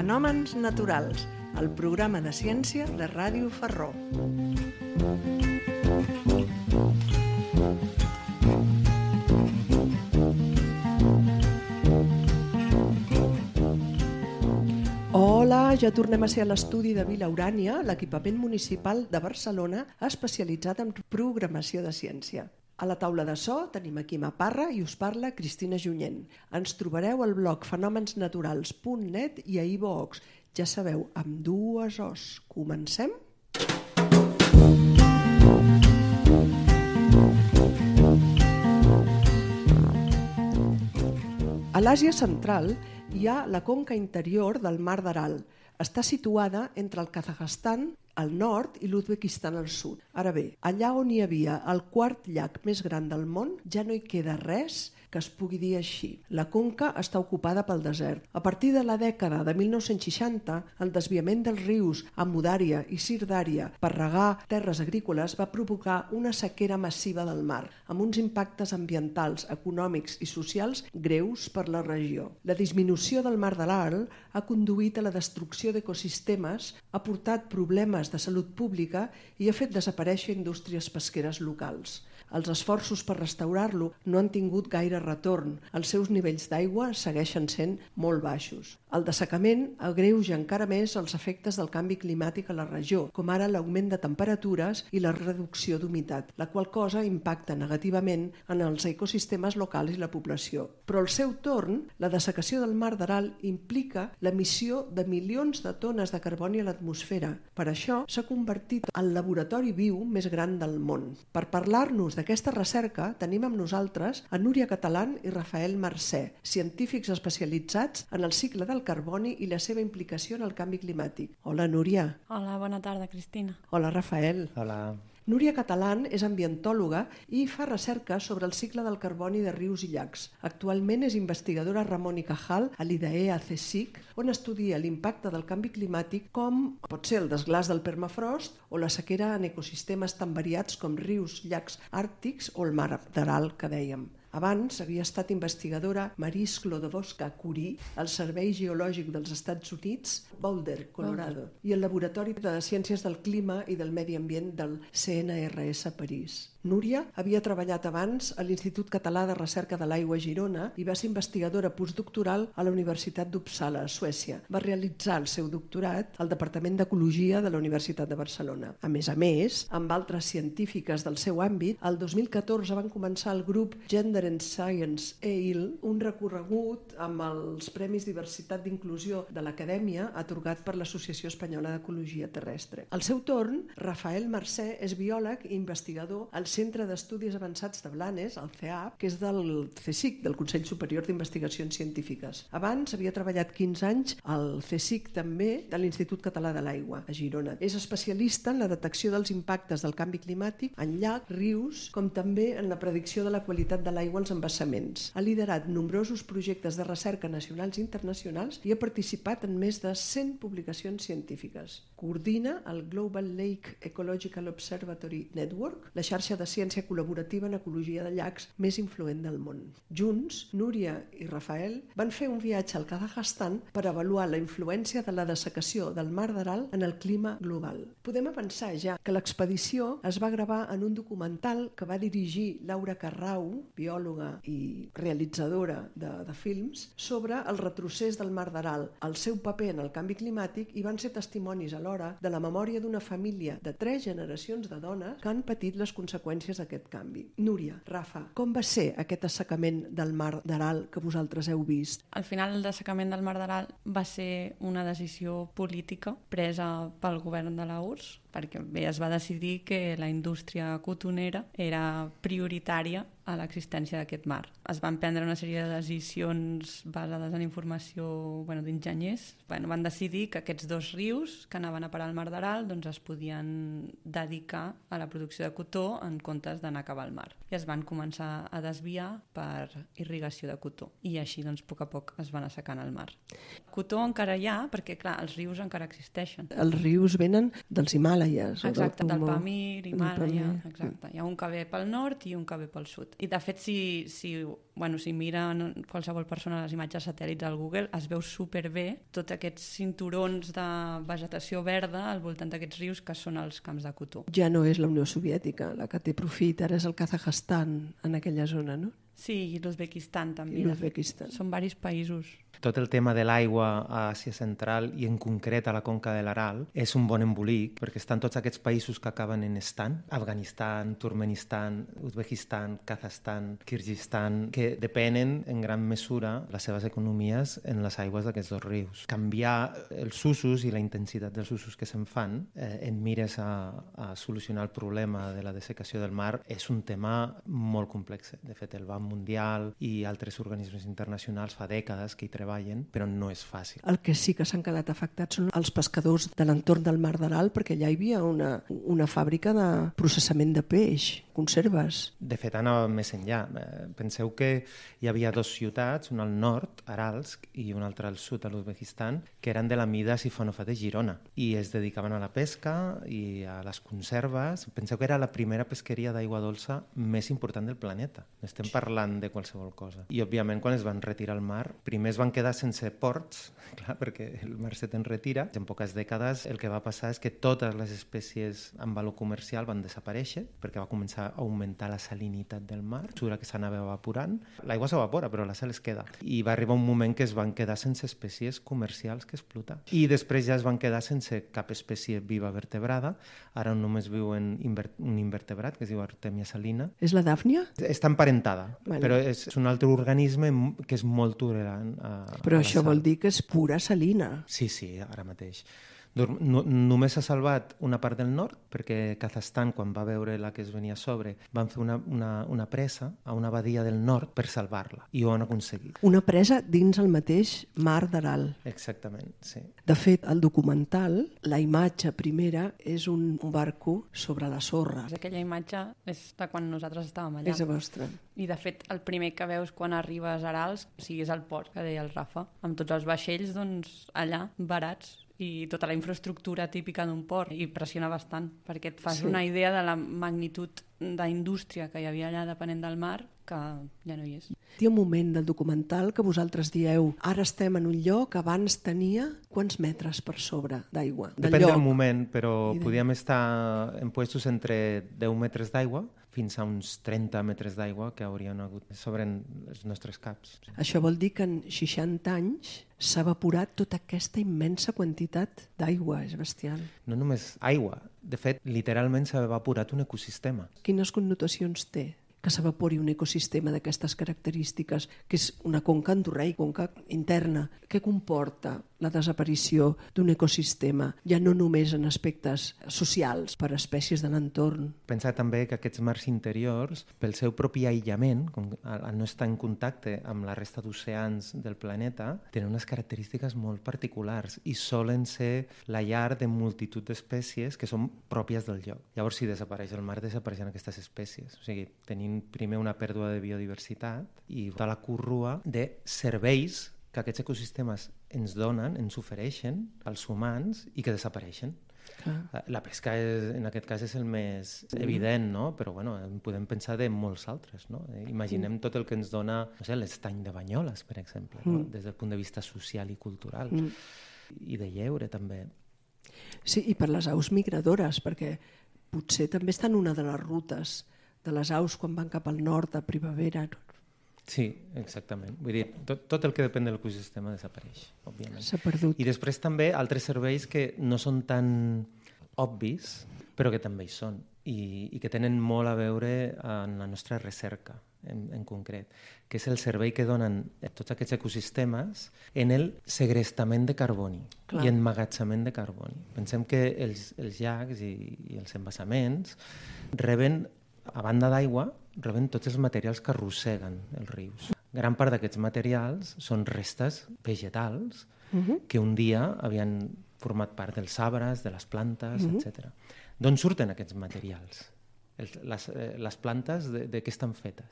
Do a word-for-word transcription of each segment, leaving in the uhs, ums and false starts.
Fenòmens naturals, el programa de ciència de Ràdio Ferró. Hola, ja tornem a ser a l'estudi de Vila Urània, l'equipament municipal de Barcelona especialitzat en programació de ciència. A la taula de so tenim aquí Ma Parra i us parla Cristina Junyent. Ens trobareu al blog fenòmens naturals punt net i a iVoox. Ja sabeu, amb dues os. Comencem? A l'Àsia Central hi ha la conca interior del Mar d'Aral. Està situada entre el Kazakhstan al nord i l'Uzbekistan al sud. Ara bé, allà on hi havia el quart llac més gran del món, ja no hi queda res que es pugui dir així. La conca està ocupada pel desert. A partir de la dècada de mil nou-cents seixanta, el desviament dels rius Amudària i Sirdària per regar terres agrícoles va provocar una sequera massiva del mar, amb uns impactes ambientals, econòmics i socials greus per la regió. La disminució del Mar d'Aral ha conduït a la destrucció d'ecosistemes, ha portat problemes de salut pública i ha fet desaparèixer indústries pesqueres locals. Els esforços per restaurar-lo no han tingut gaire retorn. Els seus nivells d'aigua segueixen sent molt baixos. El dessecament agreuja encara més els efectes del canvi climàtic a la regió, com ara l'augment de temperatures i la reducció d'humitat, la qual cosa impacta negativament en els ecosistemes locals i la població. Però al seu torn, la dessecació del Mar d'Aral implica l'emissió de milions de tones de carboni a l'atmosfera. Per això s'ha convertit en el laboratori viu més gran del món. Per parlar-nos d'aquesta recerca tenim amb nosaltres a Núria Catalán i Rafael Marcé, científics especialitzats en el cicle del carboni i la seva implicació en el canvi climàtic. Hola, Núria. Hola, bona tarda, Cristina. Hola, Rafael. Hola. Núria Catalán és ambientòloga i fa recerca sobre el cicle del carboni de rius i llacs. Actualment és investigadora a Ramon y Cajal a l'I D E A CSIC, on estudia l'impacte del canvi climàtic com pot ser el desglàs del permafrost o la sequera en ecosistemes tan variats com rius, llacs àrtics o el Mar d'Aral, que dèiem. Abans havia estat investigadora Marie Sklodowska-Curie al Servei Geològic dels Estats Units, Boulder, Colorado, i al Laboratori de Ciències del Clima i del Medi Ambient del C N R S París. Núria havia treballat abans a l'Institut Català de Recerca de l'Aigua a Girona i va ser investigadora postdoctoral a la Universitat d'Uppsala, a Suècia. Va realitzar el seu doctorat al Departament d'Ecologia de la Universitat de Barcelona. A més a més, amb altres científiques del seu àmbit, el dos mil catorze van començar el grup Gender and Science E I L, un recorregut amb els Premis Diversitat d'Inclusió de l'Acadèmia atorgat per l'Associació Espanyola d'Ecologia Terrestre. Al seu torn, Rafael Marcé és biòleg i investigador al Centre d'Estudis Avançats de Blanes, el C E A P, que és del CSIC, del Consell Superior d'Investigacions Científiques. Abans havia treballat quinze anys al CSIC també de l'Institut Català de l'Aigua, a Girona. És especialista en la detecció dels impactes del canvi climàtic en llacs, rius, com també en la predicció de la qualitat de l'aigua als embassaments. Ha liderat nombrosos projectes de recerca nacionals i internacionals i ha participat en més de cent publicacions científiques. Coordina el Global Lake Ecological Observatory Network, la xarxa de ciència col·laborativa en ecologia de llacs més influent del món. Junts, Núria i Rafael van fer un viatge al Kazakhstan per avaluar la influència de la dessecació del Mar d'Aral en el clima global. Podem avançar ja que l'expedició es va gravar en un documental que va dirigir Laura Carrau, biòloga i realitzadora de, de films, sobre el retrocés del Mar d'Aral, el seu paper en el canvi climàtic, i van ser testimonis alhora de la memòria d'una família de tres generacions de dones que han patit les conseqüències d'aquest canvi. Núria, Rafa, com va ser aquest assecament del Mar d'Aral que vosaltres heu vist? Al final, el dessecament del Mar d'Aral va ser una decisió política presa pel govern de la U R S S, perquè bé, es va decidir que la indústria cotonera era prioritària a l'existència d'aquest mar. Es van prendre una sèrie de decisions basades en informació bueno, d'enginyers. Bueno, van decidir que aquests dos rius que anaven a parar al Mar d'Aral doncs, es podien dedicar a la producció de cotó en comptes d'anar a cavar al mar. I es van començar a desviar per irrigació de cotó. I així, doncs, a poc a poc es van assecant el mar. Cotó encara hi ha, perquè, clar, els rius encara existeixen. Els rius venen dels Himàlaies. Exacte, del Pamir, Himàlaia, exacte. Hi ha un que ve pel nord i un que ve pel sud. I, de fet, si, si, bueno, si mira qualsevol persona les imatges satèl·lits al Google, es veu superbé tots aquests cinturons de vegetació verda al voltant d'aquests rius que són els camps de cotó. Ja no és la Unió Soviètica la que té profit, ara és el Kazakhstan en aquella zona, no? Sí, i l'Uzbekistan també. I l'Uzbekistan. Són varis països. Tot el tema de l'aigua a Àsia Central i en concret a la conca de l'Aral és un bon embolic perquè estan tots aquests països que acaben en estan, Afganistan, Turkmenistan, Uzbekistan, Kazakhstan, Kirguistan, que depenen en gran mesura les seves economies en les aigües d'aquests dos rius. Canviar els usos i la intensitat dels usos que se'n fan eh, en mires a, a solucionar el problema de la dessecació del mar és un tema molt complex. De fet, el Banc Mundial i altres organismes internacionals fa dècades que hi treballen, però no és fàcil. El que sí que s'han quedat afectats són els pescadors de l'entorn del Mar d'Aral, perquè allà hi havia una, una fàbrica de processament de peix, conserves. De fet, anava més enllà. Penseu que hi havia dues ciutats, una al nord, Aralsk, i una altra al sud, a l'Uzbekistan, que eren de la mida sifonofa de Girona, i es dedicaven a la pesca i a les conserves. Penseu que era la primera pesqueria d'aigua dolça més important del planeta. Estem parlant de qualsevol cosa. I, òbviament, quan es van retirar al mar, primer es van quedar sense ports, clar, perquè el mar se te'n retira. En poques dècades el que va passar és que totes les espècies amb valor comercial van desaparèixer, perquè va començar a augmentar la salinitat del mar, mesura que s'anava evaporant. L'aigua s'evapora, però la sal es queda. I va arribar un moment que es van quedar sense espècies comercials que explotar. I després ja es van quedar sense cap espècie viva vertebrada. Ara només viu en inver- un invertebrat, que es diu Artemia salina. És la dàfnia? Està emparentada, Vale. però és un altre organisme que és molt tolerant a, Però a la això sal. vol dir que és pura salina. Sí, sí, ara mateix. No, només s'ha salvat una part del nord, perquè Kazakhstan, quan va veure la que es venia a sobre, van fer una, una, una presa a una badia del nord per salvar-la, i ho han aconseguit. Una presa dins el mateix Mar d'Aral. Exactament, sí. De fet, el documental, la imatge primera és un, un barco sobre la sorra. Aquella imatge és de quan nosaltres estàvem allà. És la vostra. I, de fet, el primer que veus quan arribes a Arals, o sigui, és el port, que deia el Rafa, amb tots els vaixells, doncs, allà, varats, i tota la infraestructura típica d'un port, i pressiona bastant, perquè et fas Sí. una idea de la magnitud d'indústria que hi havia allà depenent del mar, que ja no hi és. Hi ha un moment del documental que vosaltres dieu ara estem en un lloc que abans tenia quants metres per sobre d'aigua? Del Depèn lloc. del moment, però I de- podíem estar en puestos entre deu metres d'aigua fins a uns trenta metres d'aigua que haurien hagut sobre els nostres caps. Això vol dir que en seixanta anys s'ha evaporat tota aquesta immensa quantitat d'aigua, és bestial. No només aigua, de fet, literalment s'ha evaporat un ecosistema. Quines connotacions té que s'evapori un ecosistema d'aquestes característiques, que és una conca endorreica, conca interna? Què comporta la desaparició d'un ecosistema, ja no només en aspectes socials, per espècies de l'entorn? Pensa també que aquests mars interiors, pel seu propi aïllament, com al no estar en contacte amb la resta d'oceans del planeta, tenen unes característiques molt particulars i solen ser la llar de multitud d'espècies que són pròpies del lloc. Llavors, si desapareix el mar, desapareixen aquestes espècies. O sigui, tenim primer una pèrdua de biodiversitat i tota la corrua de serveis que aquests ecosistemes ens donen, ens ofereixen als humans i que desapareixen. Clar. La pesca és, en aquest cas és el més evident, no? Però bueno, podem pensar de molts altres. No? Imaginem tot el que ens dona, no sé, l'estany de Banyoles, per exemple, no? Des del punt de vista social i cultural. Mm. I de lleure, també. Sí, i per les aus migradores, perquè potser també està en una de les rutes de les aus quan van cap al nord a primavera. Sí, exactament. Vull dir, tot, tot el que depèn de l'ecosistema desapareix, òbviament. S'ha perdut. I després també altres serveis que no són tan obvis, però que també hi són i, i que tenen molt a veure en la nostra recerca, en, en concret, que és el servei que donen tots aquests ecosistemes en el segrestament de carboni. Clar. I emmagatzemament de carboni. Pensem que els, els llacs i, i els embassaments reben, a banda d'aigua, reben tots els materials que arrosseguen els rius. Gran part d'aquests materials són restes vegetals uh-huh. que un dia havien format part dels arbres, de les plantes, uh-huh. etcètera. D'on surten aquests materials? Els, les, les plantes de, de què estan fetes?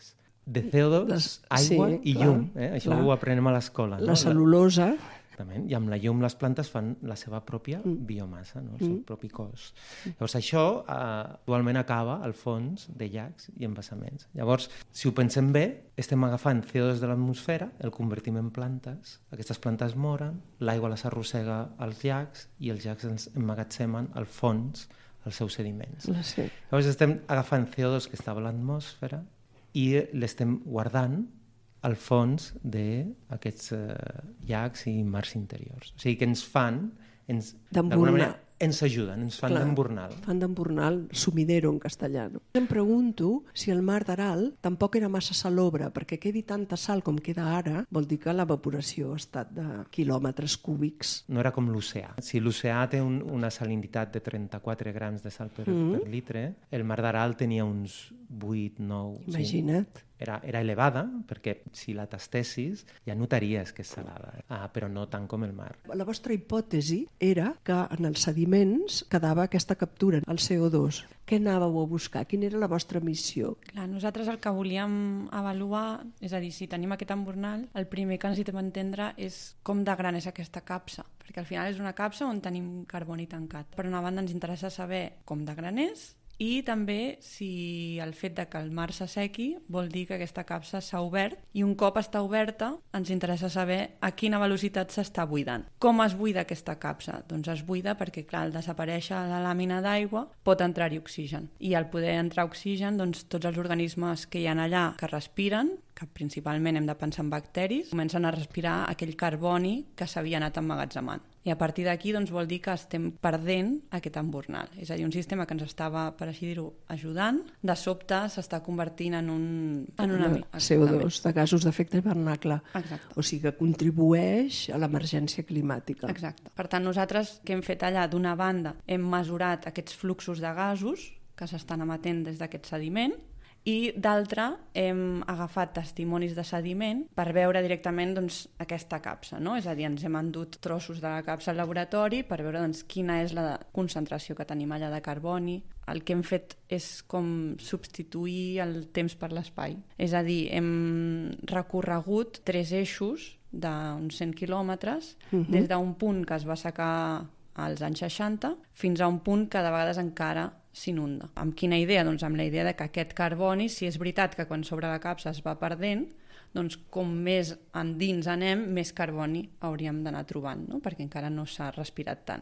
de C O dos, Les... aigua sí, i clar, llum. Eh? Això clar. ho aprenem a l'escola. La no? cel·lulosa... I amb la llum les plantes fan la seva pròpia mm. biomassa, no? El seu mm. propi cos. Llavors això eh, actualment acaba al fons de llacs i embassaments. Llavors, si ho pensem bé, estem agafant C O dos de l'atmosfera, el convertim en plantes, aquestes plantes moren, l'aigua les arrossega als llacs i els llacs ens emmagatzemen al fons els seus sediments. Sí. Llavors estem agafant C O dos que estava a l'atmosfera i l'estem guardant al fons d'aquests eh, llacs i mars interiors. O sigui que ens fan, ens, d'alguna manera, ens ajuden, ens fan d'embornal. Fan d'embornal, sumidero en castellà. No? Em pregunto si el mar d'Aral tampoc era massa salobre, perquè quedi tanta sal com queda ara, vol dir que l'evaporació ha estat de quilòmetres cúbics. No era com l'oceà. Si l'oceà té un, una salinitat de trenta-quatre grams de sal per, mm. per litre, el mar d'Aral tenia uns vuit, nou... Imagina't. Sí. Era, era elevada, perquè si la tastessis ja notaries que és salada, eh? ah, però no tant com el mar. La vostra hipòtesi era que en els sediments quedava aquesta captura, el C O dos. Què anàveu a buscar? Quina era la vostra missió? Clar, nosaltres el que volíem avaluar, és a dir, si tenim aquest embornal, el primer que necessitem entendre és com de gran és aquesta capsa, perquè al final és una capsa on tenim carboni tancat. Per una banda ens interessa saber com de gran és, i també si el fet de que el mar s'assequi vol dir que aquesta capsa s'ha obert i un cop està oberta ens interessa saber a quina velocitat s'està buidant. Com es buida aquesta capsa? Doncs es buida perquè, clar, al desaparèixer la làmina d'aigua pot entrar-hi oxigen i al poder entrar oxigen, doncs tots els organismes que hi ha allà que respiren, que principalment hem de pensar en bacteris, comencen a respirar aquell carboni que s'havia anat emmagatzemant. I a partir d'aquí doncs, vol dir que estem perdent aquest embornal. És a dir, un sistema que ens estava, per així dir-ho, ajudant, de sobte s'està convertint en un... En una... C O dos, de gasos d'efecte hivernacle. Exacte. O sigui que contribueix a l'emergència climàtica. Exacte. Per tant, nosaltres què hem fet allà? D'una banda, hem mesurat aquests fluxos de gasos que s'estan emetent des d'aquest sediment, i d'altra hem agafat testimonis de sediment per veure directament doncs, aquesta capsa, no? És a dir, ens hem endut trossos de la capsa al laboratori per veure doncs, quina és la concentració que tenim allà de carboni. El que hem fet és com substituir el temps per l'espai. És a dir, hem recorregut tres eixos d'uns cent quilòmetres, uh-huh. des d'un punt que es va assecar als anys seixanta fins a un punt que de vegades encara s'inunda. Amb quina idea? Doncs amb la idea de que aquest carboni, si és veritat que quan sobre la capsa es va perdent, doncs com més endins anem, més carboni hauríem d'anar trobant, no? Perquè encara no s'ha respirat tant.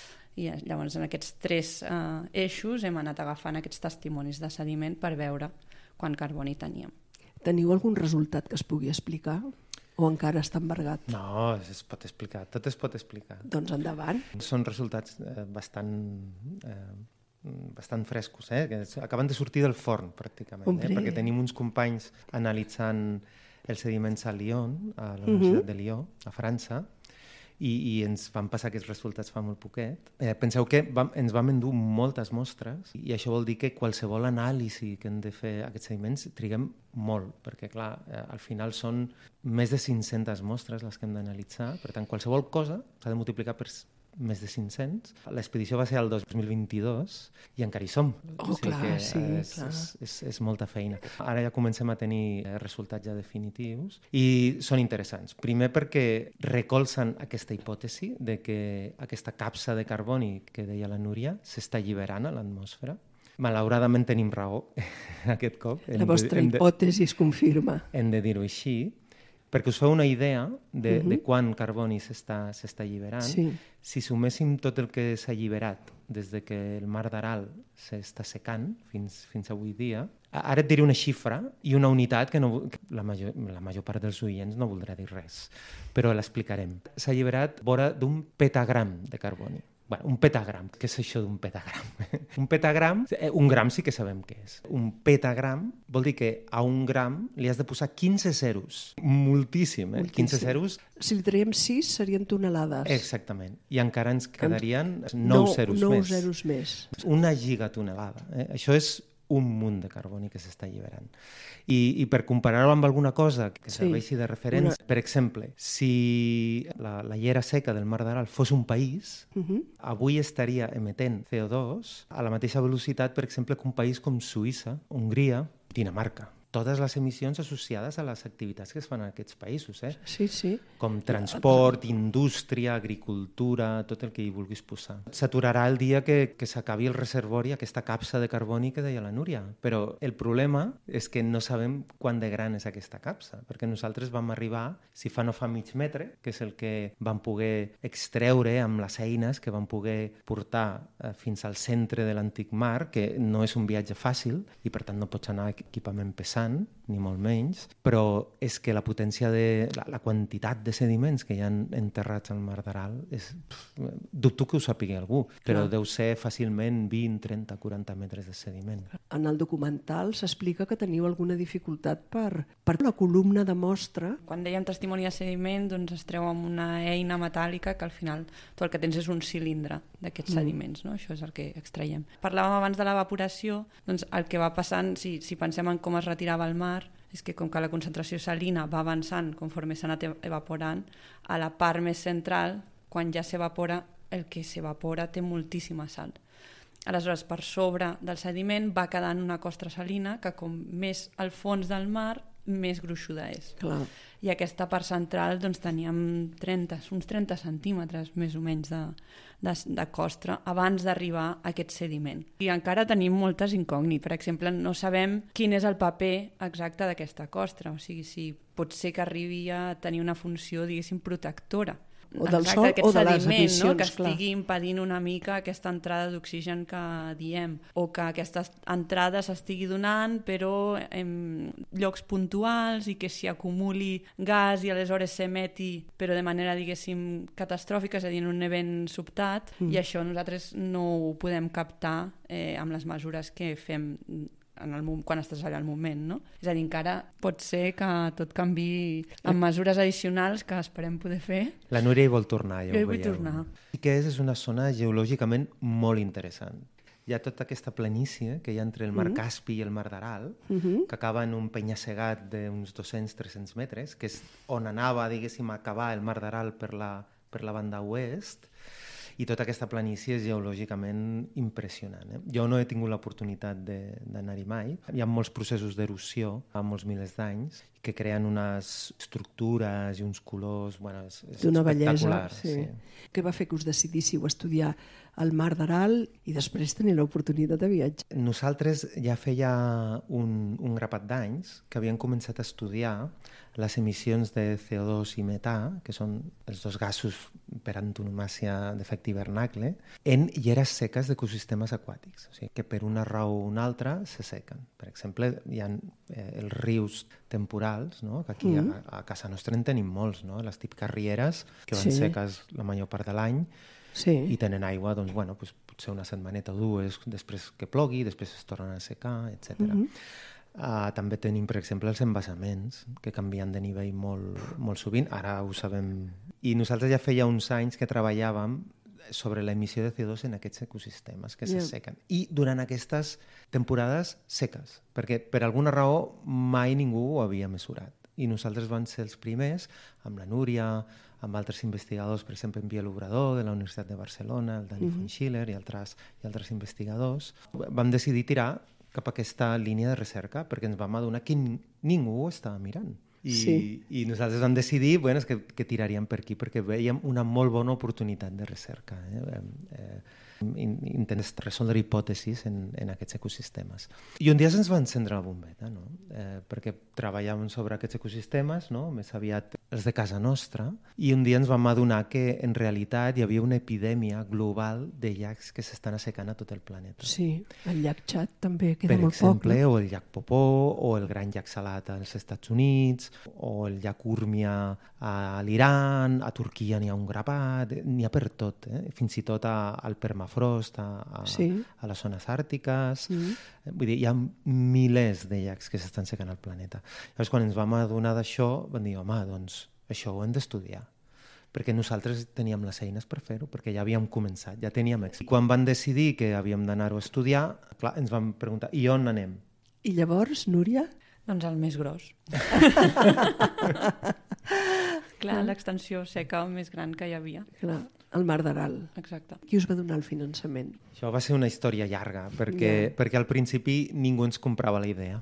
I llavors en aquests tres eh, eixos hem anat agafant aquests testimonis de sediment per veure quant carboni teníem. Teniu algun resultat que es pugui explicar? O encara està embargat? No, es pot explicar, tot es pot explicar. Doncs endavant. Són resultats eh, bastant, eh, bastant frescos, eh? que acaben de sortir del forn, pràcticament, eh? perquè tenim uns companys analitzant els sediments a Lyon, a la Universitat uh-huh. de Lió, a França, i, i ens van passar aquests resultats fa molt poquet. Eh, penseu que vam, ens vam endur moltes mostres i això vol dir que qualsevol anàlisi que hem de fer aquests sediments triguem molt, perquè clar, eh, al final són més de cinc-centes mostres les que hem d'analitzar, per tant qualsevol cosa s'ha de multiplicar per més de cinc-cents. L'expedició va ser el dos mil vint-i-dos i encara hi som. Oh, o sigui clar, que, sí, és, clar. És, és, és molta feina. Ara ja comencem a tenir resultats ja definitius i són interessants. Primer perquè recolzen aquesta hipòtesi de que aquesta capsa de carboni que deia la Núria s'està alliberant a l'atmosfera. Malauradament tenim raó aquest cop. La vostra de, hipòtesi es confirma. Hem de dir-ho així, perquè us feu una idea de, uh-huh. de quant carboni s'està s'està alliberant. Sí. Si suméssim tot el que s'ha alliberat des de que el mar d'Aral s'està secant fins, fins avui dia, ara et diré una xifra i una unitat que, no, que la, major, la major part dels oients no voldrà dir res, però l'explicarem. S'ha alliberat vora d'un petagram de carboni. Bueno, un petagram. Què és això d'un petagram? Un petagram, un gram sí que sabem què és. Un petagram vol dir que a un gram li has de posar quinze zeros. Moltíssim, eh? Moltíssim. quinze zeros. Si li traiem sis serien tonelades. Exactament. I encara ens quedarien nou zeros nou més. zeros més. Una gigatonelada. Eh? Això és un munt de carboni que s'està alliberant. I, i per comparar-ho amb alguna cosa que sí, serveixi de referència, una... per exemple, si la, la llera seca del mar d'Aral fos un país, uh-huh. avui estaria emetent C O dos a la mateixa velocitat, per exemple, que un país com Suïssa, Hongria, Dinamarca. totes les emissions associades a les activitats que es fan en aquests països, eh? Sí, sí. Com transport, indústria, agricultura, tot el que hi vulguis posar. S'aturarà el dia que, que s'acabi el reservori, aquesta capsa de carboni que deia la Núria, però el problema és que no sabem quant de gran és aquesta capsa, perquè nosaltres vam arribar, si fa no fa mig metre, que és el que vam poder extreure amb les eines que vam poder portar eh, fins al centre de l'antic mar, que no és un viatge fàcil i per tant no pots anar equipament pesant, ni molt menys, però és que la potència de la, la quantitat de sediments que hi ha enterrats al Mar d'Aral és, pff, dubto que ho sàpigui algú, però Clar. deu ser fàcilment vint, trenta, quaranta metres de sediment. En el documental s'explica que teniu alguna dificultat per, per la columna de mostra. Quan dèiem testimoni de sediment, doncs es treu amb una eina metàl·lica que al final tot el que tens és un cilindre d'aquests mm. sediments, no? Això és el que extraiem. Parlàvem abans de l'evaporació, doncs el que va passant, si, si pensem en com es retirava al mar, és que com que la concentració salina va avançant conforme s'ha anat evaporant, a la part més central, quan ja s'evapora, el que s'evapora té moltíssima sal. Aleshores, per sobre del sediment va quedant una costra salina que com més al fons del mar, més gruixuda és. Clar. I aquesta part central doncs, teníem trenta, uns trenta centímetres més o menys de, de, de costra abans d'arribar a aquest sediment. I encara tenim moltes incògnites. Per exemple, no sabem quin és el paper exacte d'aquesta costra. O sigui, si pot ser que arribi a tenir una funció, diguéssim, protectora. O del sol o de les emissions, no? Que estigui clar. impedint una mica aquesta entrada d'oxigen que diem, o que aquesta entrada s'estigui donant però en llocs puntuals i que s'hi acumuli gas i aleshores s'emeti però de manera, diguéssim, catastròfica, és a dir, en un event sobtat, mm. i això nosaltres no ho podem captar eh, amb les mesures que fem en el, quan estàs allà al moment, no? És a dir, encara pot ser que tot canvi amb mesures addicionals que esperem poder fer. La Núria hi vol tornar, ja jo ho hi vull veieu. tornar. I que és, és una zona geològicament molt interessant. Hi ha tota aquesta planícia que hi ha entre el mar mm-hmm. Caspi i el mar d'Aral, mm-hmm. que acaba en un penya-segat d'uns dos-cents a tres-cents metres, que és on anava, diguéssim, a acabar el mar d'Aral per la, per la banda oest, i tota aquesta planícia és geològicament impressionant. Eh? Jo no he tingut l'oportunitat d'anar-hi mai. Hi ha molts processos d'erosió fa molts milers d'anys que creen unes estructures i uns colors, bueno, és, és d'una bellesa. Sí. Sí. Què va fer que us decidíssiu estudiar el Mar d'Aral i després tenir l'oportunitat de viatjar? Nosaltres ja feia un, un grapat d'anys que havíem començat a estudiar les emissions de C O dos i metà, que són els dos gasos per antonomàsia d'efecte hivernacle, en lleres seques d'ecosistemes aquàtics. O sigui, que per una raó o una altra se sequen. Per exemple, hi ha eh, els rius temporals, no? Que aquí mm. a, a casa nostra en tenim molts, no? Les típiques rieres que van sí. seques la major part de l'any sí. i tenen aigua, doncs, bueno, pues, potser una setmaneta o dues després que plogui, després es tornen a secar, etcètera. Mm-hmm. Uh, també tenim, per exemple, els embassaments, que canvien de nivell molt, molt sovint. Ara ho sabem. I nosaltres ja feia uns anys que treballàvem sobre l'emissió de C O dos en aquests ecosistemes que yeah. se sequen. I durant aquestes temporades seques, perquè per alguna raó mai ningú ho havia mesurat. I nosaltres vam ser els primers, amb la Núria, amb altres investigadors, per exemple, en Biel Obrador, de la Universitat de Barcelona, el Dani mm-hmm. Funschiller i altres, i altres investigadors, vam decidir tirar cap a aquesta línia de recerca, perquè ens vam adonar que ningú ho estava mirant. I, sí. i nosaltres vam decidir bueno, que, que tiraríem per aquí, perquè veiem una molt bona oportunitat de recerca. Eh? Eh, intentes resoldre hipòtesis en, en aquests ecosistemes. I un dia se'ns va encendre la bombeta, no? eh, perquè treballàvem sobre aquests ecosistemes, no? Més aviat els de casa nostra, i un dia ens vam adonar que en realitat hi havia una epidèmia global de llacs que s'estan assecant a tot el planeta. Sí, el llac Txad també queda per molt exemple, poc. No? O el llac Popó, o el gran llac Salat als Estats Units, o el llac Urmia a l'Iran, a Turquia n'hi ha un grapat, n'hi ha per tot, eh? Fins i tot a, al permafrost, a, a, sí. a les zones àrtiques. Mm-hmm. Vull dir, hi ha milers de llacs que s'estan secant al planeta. Llavors, quan ens vam adonar d'això, vam dir, home, doncs això ho hem d'estudiar, perquè nosaltres teníem les eines per fer-ho, perquè ja havíem començat, ja teníem èxit. Quan van decidir que havíem d'anar-ho a estudiar, clar, ens vam preguntar, i on anem? I llavors, Núria? Doncs el més gros. Clar, l'extensió seca més gran que hi havia. Clar, el Mar d'Aral. Exacte. Qui us va donar el finançament? Això va ser una història llarga, perquè, yeah. perquè al principi ningú ens comprava la idea.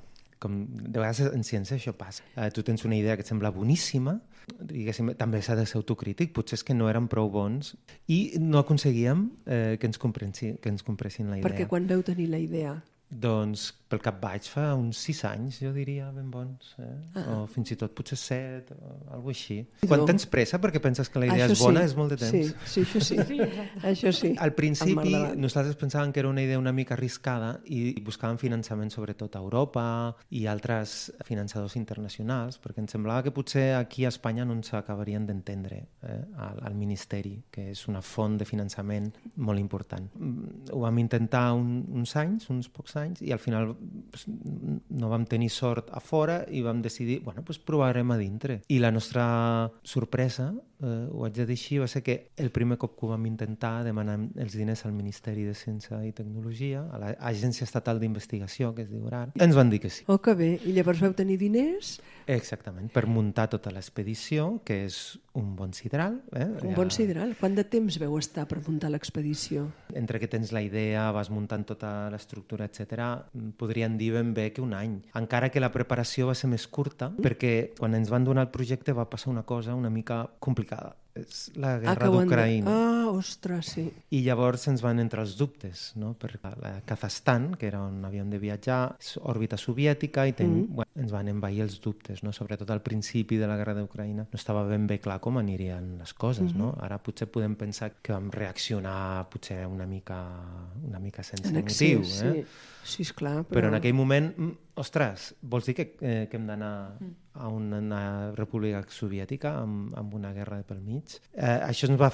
com de vegades en ciència això passa. Eh, tu tens una idea que et sembla boníssima, diguéssim, també s'ha de ser autocrític, potser és que no eren prou bons i no aconseguíem eh, que, ens que ens compressin la idea. Perquè quan veu tenir la idea? Doncs pel cap baix fa uns sis anys, jo diria, ben bons. Eh? Ah. O fins i tot potser set, o alguna així. No. Quan tens pressa perquè penses que la idea això és bona, sí. És molt de temps. Sí, sí, això sí. sí això sí. Al principi nosaltres pensàvem que era una idea una mica arriscada i buscàvem finançament sobretot a Europa i altres finançadors internacionals, perquè ens semblava que potser aquí a Espanya no ens acabarien d'entendre eh? al, al Ministeri, que és una font de finançament molt important. Ho vam intentar un, uns anys, uns pocs anys, i al final pues, no vam tenir sort a fora i vam decidir, bueno, pues provarem a dintre. I la nostra sorpresa, eh, ho haig de dir així, va ser que el primer cop que ho vam intentar demanar els diners al Ministeri de Ciència i Tecnologia, a l'Agència Estatal d'Investigació, que es diu ara, ens van dir que sí. Oh, que bé. I llavors vau tenir diners? Exactament, per muntar tota l'expedició, que és un bon sidral. Eh? Un bon sidral? Quant de temps veu estar per muntar l'expedició? Entre que tens la idea, vas muntant tota l'estructura, etcètera, podrien dir ben bé que un any. Encara que la preparació va ser més curta, mm. perquè quan ens van donar el projecte va passar una cosa una mica complicada. És la guerra ah, d'Ucraïna. Ah, ostres, sí. I llavors ens van entrar els dubtes, no? Per la Kazakhstan, que era on havíem de viatjar, és òrbita soviètica, i ten... mm. bueno, ens van envair els dubtes, no? Sobretot al principi de la guerra d'Ucraïna. No estava ben bé clar com anirien les coses, mm-hmm. no? Ara potser podem pensar que vam reaccionar potser una mica, una mica sense motiu. Eh? Sí. Sí, esclar, però... però en aquell moment, ostres, vols dir que, eh, que hem d'anar a una república soviètica amb, amb una guerra pel mig? Eh, això ens va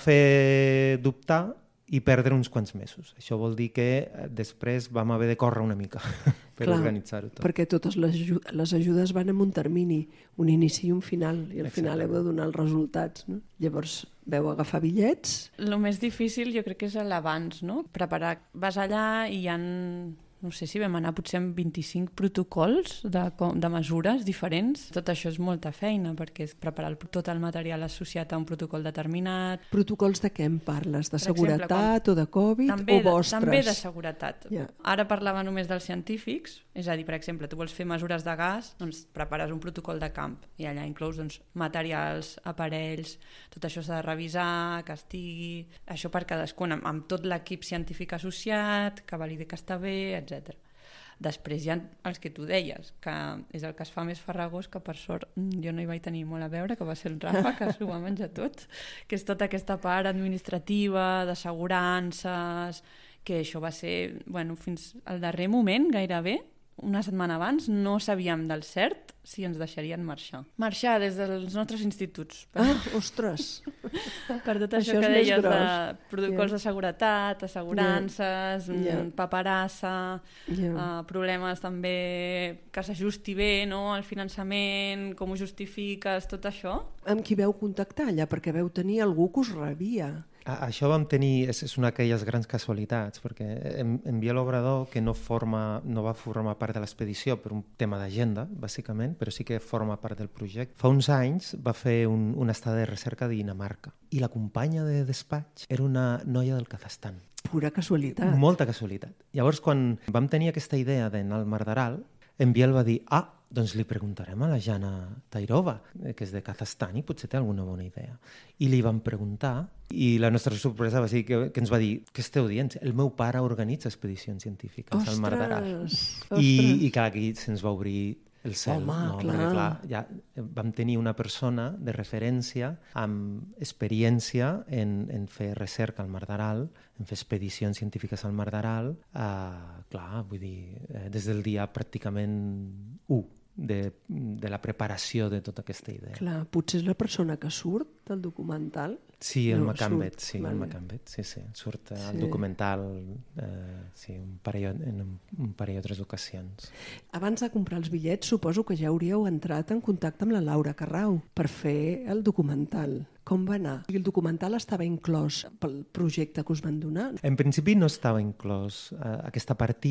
fer dubtar i perdre uns quants mesos. Això vol dir que després vam haver de córrer una mica per clar, organitzar-ho tot. Perquè totes les, ajudes, les ajudes van en un termini, un inici i un final, i al final heu de donar els resultats. No? Llavors veu agafar bitllets? El més difícil jo crec que és l'abans, no? Preparar. Vas allà i hi ha... no sé si vam anar potser amb vint-i-cinc protocols de, de mesures diferents. Tot això és molta feina, perquè és preparar el, tot el material associat a un protocol determinat. Protocols de què em parles? De per seguretat exemple, quan... o de Covid també o vostres? De, també de seguretat. Yeah. Ara parlava només dels científics, és a dir, per exemple, tu vols fer mesures de gas, doncs prepares un protocol de camp i allà inclous doncs, materials, aparells, tot això s'ha de revisar, que estigui... Això per cadascun, amb, amb tot l'equip científic associat, que validi que està bé, etcètera. Després hi ha els que tu deies, que és el que es fa més farragós, que per sort jo no hi vaig tenir molt a veure, que va ser el Rafa, que s'ho va menjar tot, que és tota aquesta part administrativa, d'assegurances, que això va ser, bueno, fins al darrer moment, gairebé, una setmana abans, no sabíem del cert si ens deixarien marxar. Marxar des dels nostres instituts. Ah, ostres! Per tot això, això que deies de protocols yeah. de seguretat, assegurances, yeah. Yeah. paperassa, yeah. Uh, problemes també que s'ajusti bé, no?, el finançament, com ho justifiques, tot això. Amb qui veu contactar allà? Perquè veu tenir algú que us rebia. Això vam tenir, és, és una d'aquelles grans casualitats, perquè en, en Biel Obrador, que no, forma, no va formar part de l'expedició per un tema d'agenda, bàsicament, però sí que forma part del projecte, fa uns anys va fer un, una estada de recerca de Dinamarca. I la companya de despatx era una noia del Kazakhstan. Pura casualitat. Molta casualitat. Llavors, quan vam tenir aquesta idea d'anar al Mar d'Aral, en Biel va dir, ah, doncs li preguntarem a la Jana Tairova, que és de Kazakhstan, i potser té alguna bona idea. I li vam preguntar, i la nostra sorpresa va ser que, que ens va dir, què esteu dient? El meu pare organitza expedicions científiques ostres, al Mar d'Aral. Ostres. I, i clar, aquí se'ns va obrir el cel. Home, no? clar. Perquè, clar, ja vam tenir una persona de referència amb experiència en, en fer recerca al Mar d'Aral, en fer expedicions científiques al Mar d'Aral, eh, clar, vull dir, eh, des del dia pràcticament u de, de la preparació de tota aquesta idea. Clar, potser és la persona que surt del documental. Sí, el no, Macambet, surt, sí, vale. el Macambet, sí, sí, surt al sí. documental eh, sí, un parell, en un, un parell o tres ocasions. Abans de comprar els bitllets, suposo que ja hauríeu entrat en contacte amb la Laura Carrau per fer el documental. Com va anar? El documental estava inclòs pel projecte que us van donar? En principi no estava inclòs. Eh, aquesta partida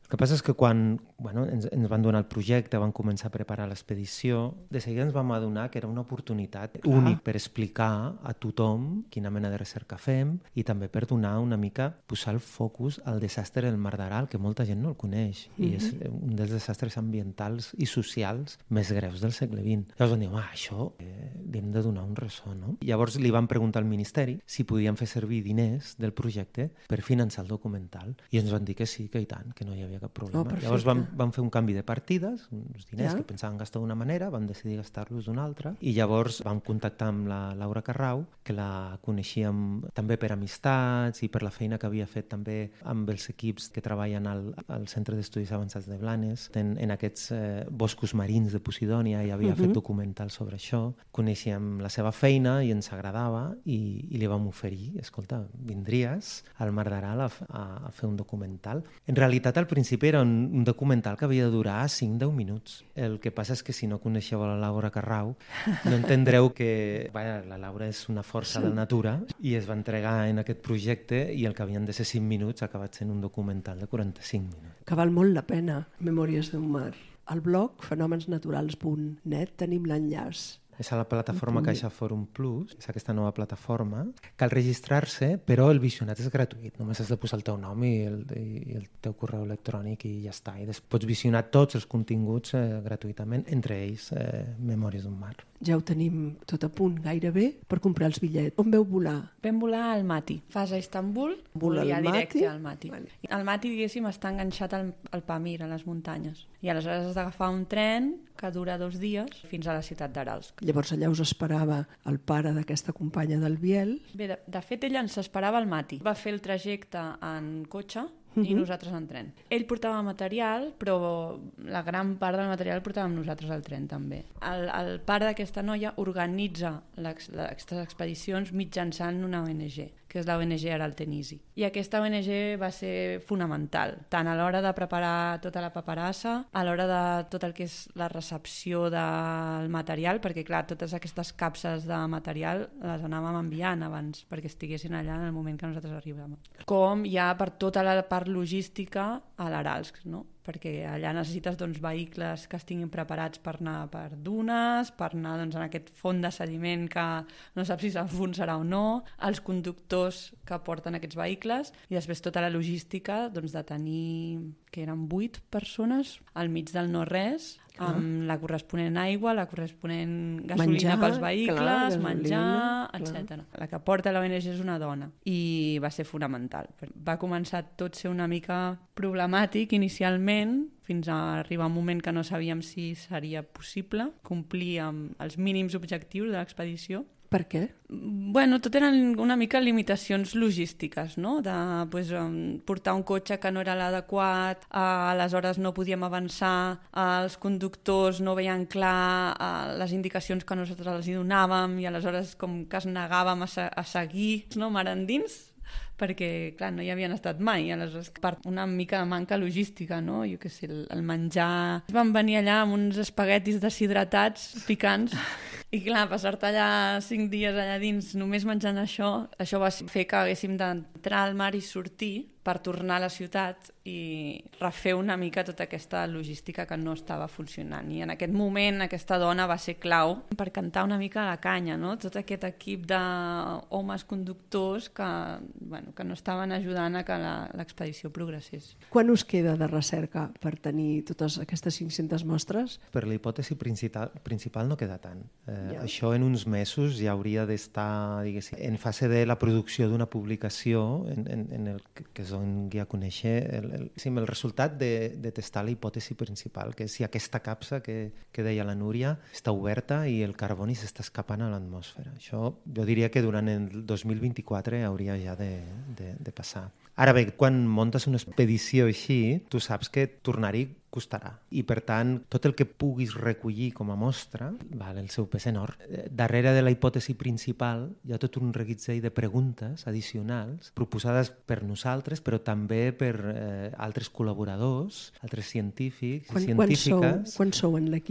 El que passa és que quan bueno, ens, ens van donar el projecte, van començar a preparar l'expedició, de seguida ens vam adonar que era una oportunitat Clar. única per explicar a tothom quina mena de recerca fem i també per donar una mica, posar el focus al desastre del Mar d'Aral, que molta gent no el coneix, mm-hmm. i és un dels desastres ambientals i socials més greus del segle vint. Llavors van dir, ah, això eh, li hem de donar un ressò, no? I llavors li van preguntar al Ministeri si podien fer servir diners del projecte per finançar el documental, i ens van dir que sí, que i tant, que no hi havia cap problema. Oh, llavors vam, vam fer un canvi de partides, uns diners ja. que pensaven gastar d'una manera, vam decidir gastar-los d'una altra, i llavors vam contactar amb la Laura Carrau, que la coneixíem també per amistats i per la feina que havia fet també amb els equips que treballen al, al Centre d'Estudis Avançats de Blanes, en, en aquests eh, boscos marins de Posidònia, i havia uh-huh. fet documentals sobre això. Coneixíem la seva feina i ens agradava, i, i li vam oferir, escolta, vindries al Mar d'Aral a, a, a fer un documental. En realitat, al principi era un, un documental que havia de durar cinc a deu minuts. El que passa és que si no coneixeu la Laura Carrau, no entendreu que vaja, la Laura és una força sí. de la natura, i es va entregar en aquest projecte, i el que havien de ser cinc minuts ha acabat sent un documental de quaranta-cinc minuts. Que val molt la pena, Memòries d'un mar. Al blog fenòmens naturals punt net tenim l'enllaç. És a la plataforma Caixa Fòrum Plus, és aquesta nova plataforma. Cal registrar-se, però el visionat és gratuït. Només has de posar el teu nom i el, i el teu correu electrònic i ja està. I després pots visionar tots els continguts eh, gratuïtament, entre ells eh, Memòries d'un mar. Ja ho tenim tot a punt gairebé per comprar els bitllets. On veu volar? Vam volar al Mati. Fas a Istanbul, volia directe al Mati. Vale. El Mati, diguéssim, està enganxat al, al Pamir, a les muntanyes. I aleshores has d'agafar un tren que dura dos dies fins a la ciutat d'Aralsk. Llavors allà us esperava el pare d'aquesta companya del Biel. Bé, de, de fet ella ens esperava al Mati. Va fer el trajecte en cotxe i uh-huh. nosaltres en tren. Ell portava material, però la gran part del material el portàvem nosaltres al tren també. El, el pare d'aquesta noia organitza aquestes expedicions mitjançant una O N G, que és la O N G Aral Tenisi. I aquesta O N G va ser fonamental, tant a l'hora de preparar tota la paperassa, a l'hora de tot el que és la recepció del material, perquè clar, totes aquestes capses de material les anàvem enviant abans perquè estiguessin allà en el moment que nosaltres arribàvem. Com ja per tota la part logística a l'Aralsk, no? Perquè allà necessites doncs, vehicles que estiguin preparats per anar per dunes, per anar doncs, en aquest font de sediment que no saps si s'enfonsarà o no, els conductors que porten aquests vehicles, i després tota la logística doncs, de tenir, que eren vuit persones al mig del no-res, amb la corresponent aigua, la corresponent gasolina menjar, pels vehicles, clar, menjar, etcètera. La que porta l'O N G és una dona, i va ser fonamental. Va començar tot ser una mica problemàtic inicialment, fins a arribar un moment que no sabíem si seria possible complir amb els mínims objectius de l'expedició. Per què? Bueno, tot eren una mica limitacions logístiques, no? De pues, um, portar un cotxe que no era l'adequat, uh, aleshores no podíem avançar, uh, els conductors no veien clar uh, les indicacions que nosaltres els donàvem, i aleshores com que es negàvem a, se a seguir, no? Mar endins, perquè, clar, no hi havien estat mai, aleshores per una mica de manca logística, no? Jo què sé, el, el menjar... Vam venir allà amb uns espaguetis deshidratats, picants, i clar, passar-te allà cinc dies allà dins només menjant això, això va fer que haguéssim d'entrar al mar i sortir per tornar a la ciutat i refer una mica tota aquesta logística que no estava funcionant. I en aquest moment aquesta dona va ser clau per cantar una mica la canya, no? Tot aquest equip d'homes conductors que, bueno, que no estaven ajudant a que l'expedició progressés. Quan us queda de recerca per tenir totes aquestes cinc-centes mostres? Per la hipòtesi principal, principal no queda tant. Eh, ja. Això en uns mesos ja hauria d'estar, diguéssim, en fase de la producció d'una publicació en, en, en el que, que es doni a conèixer el, el, el resultat de, de testar la hipòtesi principal, que és si aquesta capsa que, que deia la Núria està oberta i el carboni s'està escapant a l'atmosfera. Això jo diria que durant el dos mil vint-i-quatre hauria ja de, de, de passar. Ara bé, quan muntes una expedició així, tu saps que tornar-hi costarà. I, per tant, tot el que puguis recollir com a mostra val el seu pes enorme. Darrere de la hipòtesi principal hi ha tot un reguitzell de preguntes addicionals proposades per nosaltres, però també per eh, altres col·laboradors, altres científics i quan, científiques. Quan sou, quan sou en l'equip?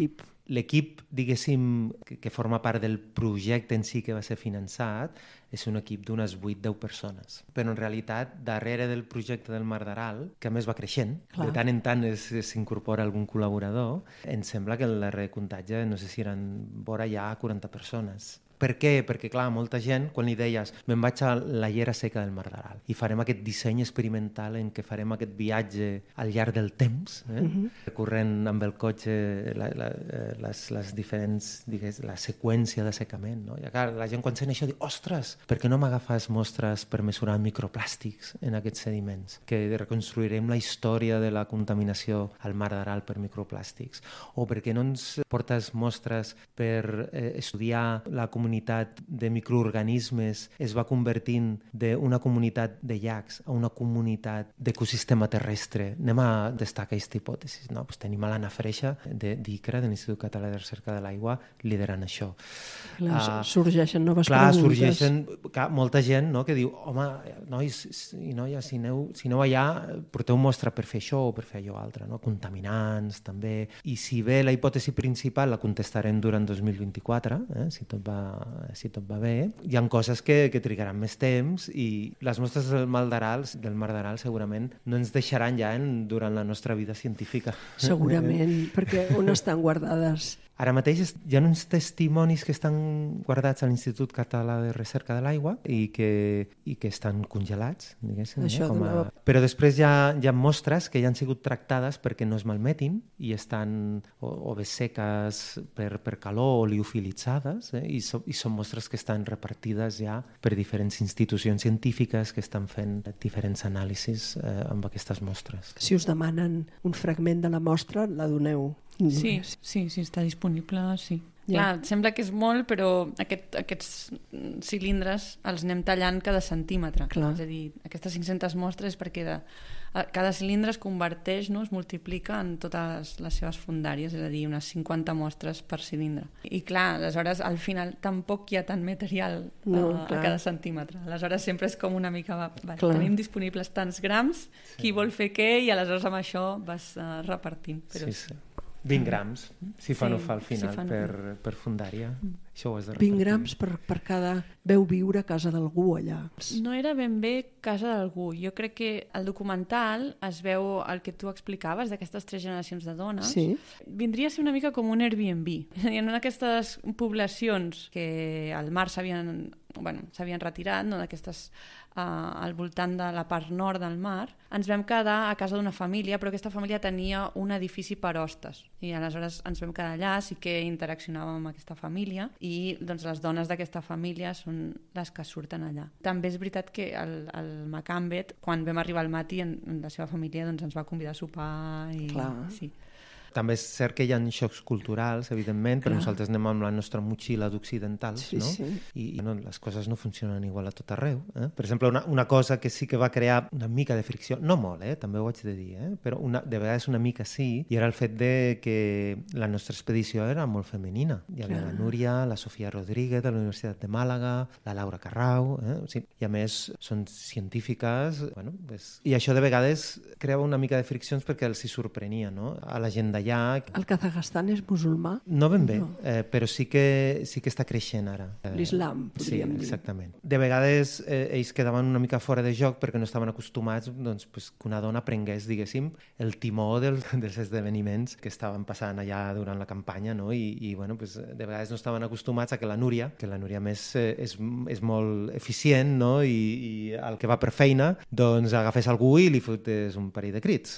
l'equip, diguéssim, que, que forma part del projecte en si que va ser finançat, és un equip d'unes vuit deu persones. Però en realitat, darrere del projecte del Mar d'Aral, que a més va creixent, Clar. de tant en tant s'incorpora algun col·laborador, em sembla que el darrer comptatge, no sé si eren vora ja quaranta persones. Per què? Perquè, clar, molta gent, quan li deies me'n vaig a la llera seca del Mar d'Aral i farem aquest disseny experimental en què farem aquest viatge al llarg del temps, eh? uh-huh. recorrent amb el cotxe la, la, les, les diferents, digues, la seqüència d'assecament. No? I, clar, la gent quan sent això diu, ostres, per què no m'agafes mostres per mesurar microplàstics en aquests sediments? Que reconstruirem la història de la contaminació al Mar d'Aral per microplàstics. O per què no ens portes mostres per eh, estudiar la comunitat de microorganismes es va convertint d'una comunitat de llacs a una comunitat d'ecosistema terrestre. Anem a destacar aquesta hipòtesi. No? Pues tenim a l'Anna Freixa de d'I C R A, de l'Institut Català de Recerca de l'Aigua, liderant això. Clar, uh, sorgeixen noves clar, preguntes. Sorgeixen clar, molta gent, no?, que diu, home, nois i noies, si aneu, si aneu allà, porteu mostra per fer això o per fer allò altre, no? Contaminants, també. I si bé la hipòtesi principal la contestarem durant dos mil vint-i-quatre, eh, si tot va si tot va bé, hi ha coses que, que trigaran més temps i les mostres del Mar d'Aral, del Mar d'Aral segurament no ens deixaran ja en, durant la nostra vida científica. Segurament, perquè on estan guardades? Ara mateix hi ha uns testimonis que estan guardats a l'Institut Català de Recerca de l'Aigua i que, i que estan congelats, diguéssim. Això eh? Com a... donava... Però després hi ha, hi ha mostres que ja han sigut tractades perquè no es malmetin i estan o, o bé seques per, per calor o liofilitzades, eh? I, so, i són mostres que estan repartides ja per diferents institucions científiques que estan fent diferents anàlisis eh, amb aquestes mostres. Si us demanen un fragment de la mostra, la doneu. Sí, sí, sí, està disponible, sí. Yeah. Clar, sembla que és molt, però aquest, aquests cilindres els anem tallant cada centímetre. Clar. És a dir, aquestes cinc-centes mostres és perquè de, cada cilindre es converteix, no, es multiplica en totes les seves fundàries, és a dir, unes cinquanta mostres per cilindre. I clar, aleshores, al final tampoc hi ha tant material no, a, a cada centímetre. Aleshores sempre és com una mica... Va, va, tenim disponibles tants grams, sí. Qui vol fer què, i aleshores amb això vas uh, repartint. Però... Sí, sí. vint grams, si fa sí, no fa al final, si per, per fundària. Mm. Això ho has de repartir. vint grams per, per cada... Veu viure a casa d'algú allà. No era ben bé casa d'algú. Jo crec que al documental es veu el que tu explicaves d'aquestes tres generacions de dones. Sí. Vindria a ser una mica com un Airbnb. En aquestes poblacions que al mar s'havien bueno, s'havien retirat, no, d'aquestes uh, al voltant de la part nord del mar, ens vam quedar a casa d'una família, però aquesta família tenia un edifici per hostes i aleshores ens vam quedar allà, sí que interaccionàvem amb aquesta família i doncs, les dones d'aquesta família són les que surten allà. També és veritat que el, el Macambet, quan vam arribar al matí, en, en la seva família doncs, ens va convidar a sopar i... Clar. Sí. També és cert que hi ha xocs culturals, evidentment, però Clar. Nosaltres anem amb la nostra motxilla d'occidentals, sí, no? Sí. I, i no, les coses no funcionen igual a tot arreu. Eh? Per exemple, una, una cosa que sí que va crear una mica de fricció, no molt, eh? També ho haig de dir, eh? Però una, de vegades una mica sí, i era el fet de que la nostra expedició era molt femenina. Hi havia Clar. La Núria, la Sofia Rodríguez de la Universitat de Màlaga, la Laura Carrau, eh? O sigui, i a més són científiques, bueno, pues, i això de vegades creava una mica de friccions perquè els hi sorprenia, no? A la gent d'allà. El Kazakhstan és musulmà? No ben bé, no. eh, però sí que, sí que està creixent ara. Eh, L'islam, podríem dir. Sí, exactament. De vegades eh, ells quedaven una mica fora de joc perquè no estaven acostumats doncs, pues, que una dona prengués, diguéssim, el timó del, dels esdeveniments que estaven passant allà durant la campanya, no? I, i bueno, pues, de vegades no estaven acostumats a que la Núria, que la Núria més eh, és, és molt eficient, no? I, i el que va per feina, doncs agafés algú i li fotés un parell de crits.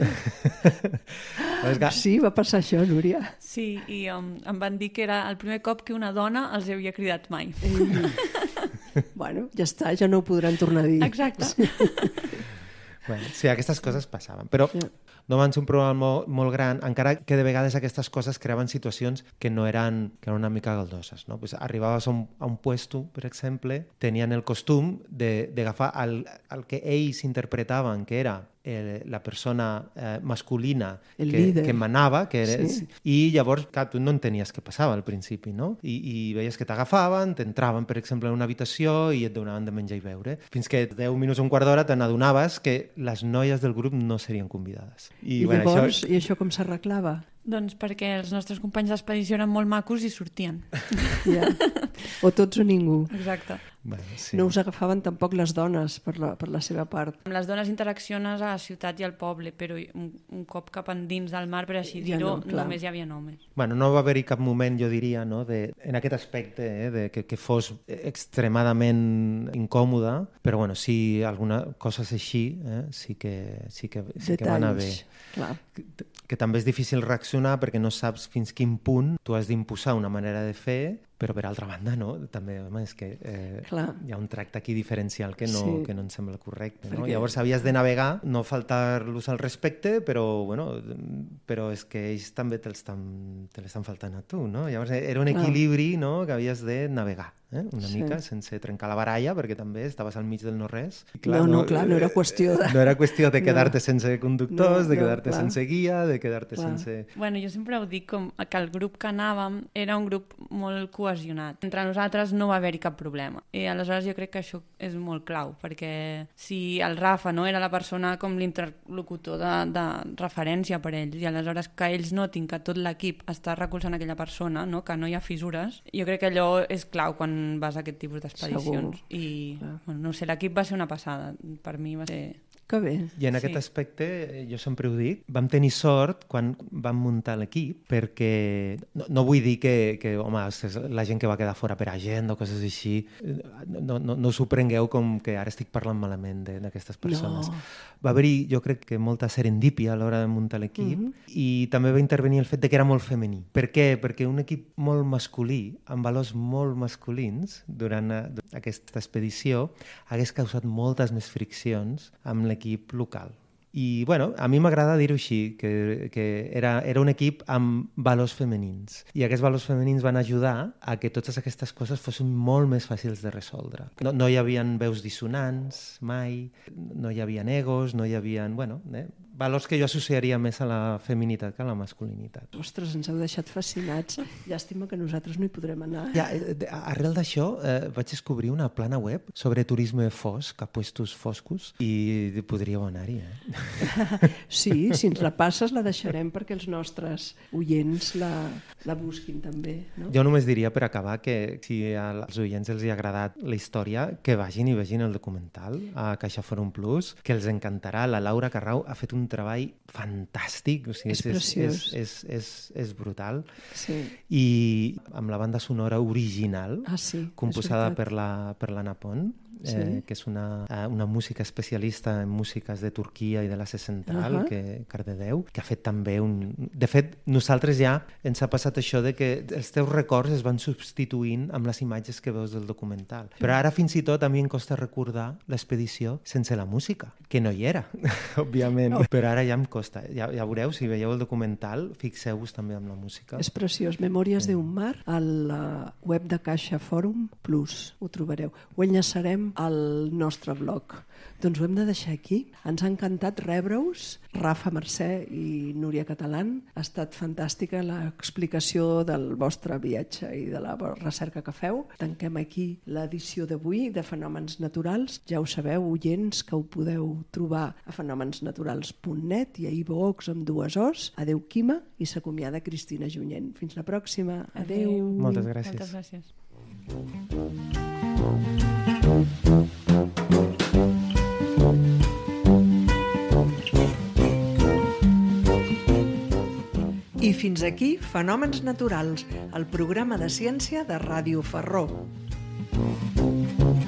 Yeah. Sí, va passar això, Núria. Sí, i um, em van dir que era el primer cop que una dona els havia cridat mai. Mm. Bueno, ja està, ja no ho podran tornar a dir. Exacte. Sí, bueno, sí, aquestes coses passaven, però sí. No van ser un problema molt, molt gran, encara que de vegades aquestes coses creaven situacions que no eren, que eren una mica galdoses. No? Pues arribaves a un, a un puesto, per exemple, tenien el costum d'agafar el, el que ells interpretaven que era eh, la persona eh, masculina que, que manava, que era, sí. I llavors, clar, tu no entenies què passava al principi, no? I, i veies que t'agafaven, t'entraven, per exemple, en una habitació i et donaven de menjar i beure. Fins que deu minuts o un quart d'hora te n'adonaves que les noies del grup no serien convidades. I, I bueno, llavors, això... i això com s'arreglava? Doncs perquè els nostres companys d'expedició eren molt macos i sortien. Ja. O tots o ningú. Exacte. Bueno, sí. No us agafaven tampoc les dones per la, per la seva part. Amb les dones interacciones a la ciutat i al poble, però un, un cop cap endins del mar, per així Ja dir-ho, no, clar. només hi havia homes. Bueno, no va haver-hi cap moment, jo diria, no, de, en aquest aspecte, eh, de que, que fos extremadament incòmoda, però bueno, sí, alguna coses així, eh, sí que, sí que, sí que va anar bé. Clar. Que, que també és difícil reaccionar perquè no saps fins quin punt tu has d'imposar una manera de fer, però per altra banda, no? També, home, és que eh, hi ha un tracte aquí diferencial que no, sí. que no em sembla correcte. No? Perquè... Llavors havies de navegar, no faltar-los al respecte, però, bueno, però és que ells també te l'estan faltant a tu, no? Llavors era un equilibri, no?, que havies de navegar, eh? una sí. mica, sense trencar la baralla, perquè també estaves al mig del no-res. Clar, no, no, clar, no era qüestió de... No era qüestió de quedar-te no. sense conductors, no, de quedar-te no, sense guia, de quedar-te clar. sense... Bueno, jo sempre ho dic com que el grup que anàvem era un grup molt cohesionat. Entre nosaltres no va haver-hi cap problema. I aleshores jo crec que això és molt clau, perquè si el Rafa no era la persona com l'interlocutor de, de referència per ells, i aleshores que ells notin que tot l'equip està recolzant aquella persona, no? Que no hi ha fissures, jo crec que allò és clau quan vas a aquest tipus d'expedicions. I, bueno, no sé, l'equip va ser una passada. Per mi va ser... Que bé. I en aquest sí. aspecte, jo sempre ho dic, vam tenir sort quan vam muntar l'equip, perquè no, no vull dir que, que home, la gent que va quedar fora per agenda o coses així, no, no, no us ho prengueu com que ara estic parlant malament d'aquestes persones. No. Va haver-hi, jo crec que molta serendípia a l'hora de muntar l'equip, mm-hmm. i també va intervenir el fet de que era molt femení. Per què? Perquè un equip molt masculí, amb valors molt masculins, durant a, aquesta expedició, hagués causat moltes més friccions amb l'equip equip local. I, bueno, a mi m'agrada dir-ho així, que, que era, era un equip amb valors femenins. I aquests valors femenins van ajudar a que totes aquestes coses fossin molt més fàcils de resoldre. No, no hi havia veus dissonants, mai, no hi havia egos, no hi havia... Bueno, eh, valors que jo associaria més a la feminitat que a la masculinitat. Ostres, ens heu deixat fascinats. Llàstima que nosaltres no hi podrem anar. Ja, arrel d'això eh, vaig descobrir una plana web sobre turisme fosc, a puestos foscos, i podríeu anar-hi, eh? Sí, si ens la passes la deixarem perquè els nostres oients la, la busquin també, no? Jo només diria per acabar que si als oients els hi ha agradat la història, que vagin i vegin el documental a CaixaForum Plus, que els encantarà. La Laura Carrau ha fet un treball fantàstic, o sigui, és, és preciós, és, és, és, és brutal, sí. I amb la banda sonora original, ah, sí, composada per la, per l'Anna Pont, sí. eh, que és una, una música especialista en músiques de Turquia i de l'Àsia Central, uh-huh. que Cardedeu, que ha fet també un... De fet, nosaltres ja ens ha passat això de que els teus records es van substituint amb les imatges que veus del documental. Sí. Però ara fins i tot a mi em costa recordar l'expedició sense la música, que no hi era, òbviament. No. Però ara ja em costa. Ja, ja veureu, si veieu el documental, fixeu-vos també amb la música. És preciós. Memòries sí. d'un mar, a la web de CaixaForum Plus, ho trobareu. Ho enllaçarem al nostre blog. Doncs ho hem de deixar aquí. Ens ha encantat rebre-us, Rafa Mercè i Núria Catalán. Ha estat fantàstica l'explicació del vostre viatge i de la recerca que feu. Tanquem aquí l'edició d'avui de Fenòmens Naturals. Ja ho sabeu, oients, que ho podeu trobar a fenomensnaturals punt net i a iVoox amb dues O's. Adéu, Quima, i s'acomiada Cristina Junyent. Fins la pròxima. Adéu. Adéu. Moltes gràcies. Moltes gràcies. I fins aquí Fenòmens Naturals, el programa de ciència de Ràdio Ferró.